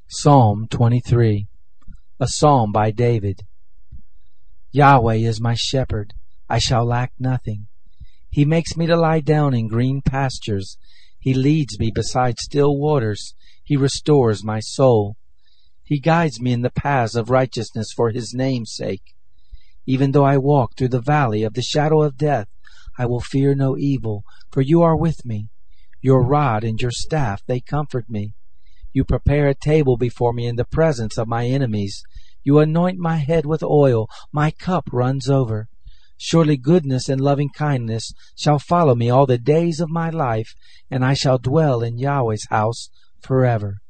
Psalm 23. A Psalm by David. Yahweh is my shepherd, I shall lack nothing. He makes me to lie down in green pastures. He leads me beside still waters. He restores my soul. He guides me in the paths of righteousness for His name's sake. Even though I walk through the valley of the shadow of death, I will fear no evil, for You are with me. Your rod and Your staff, they comfort me. You prepare a table before me in the presence of my enemies. You anoint my head with oil. My cup runs over. Surely goodness and loving kindness shall follow me all the days of my life, and I shall dwell in Yahweh's house forever.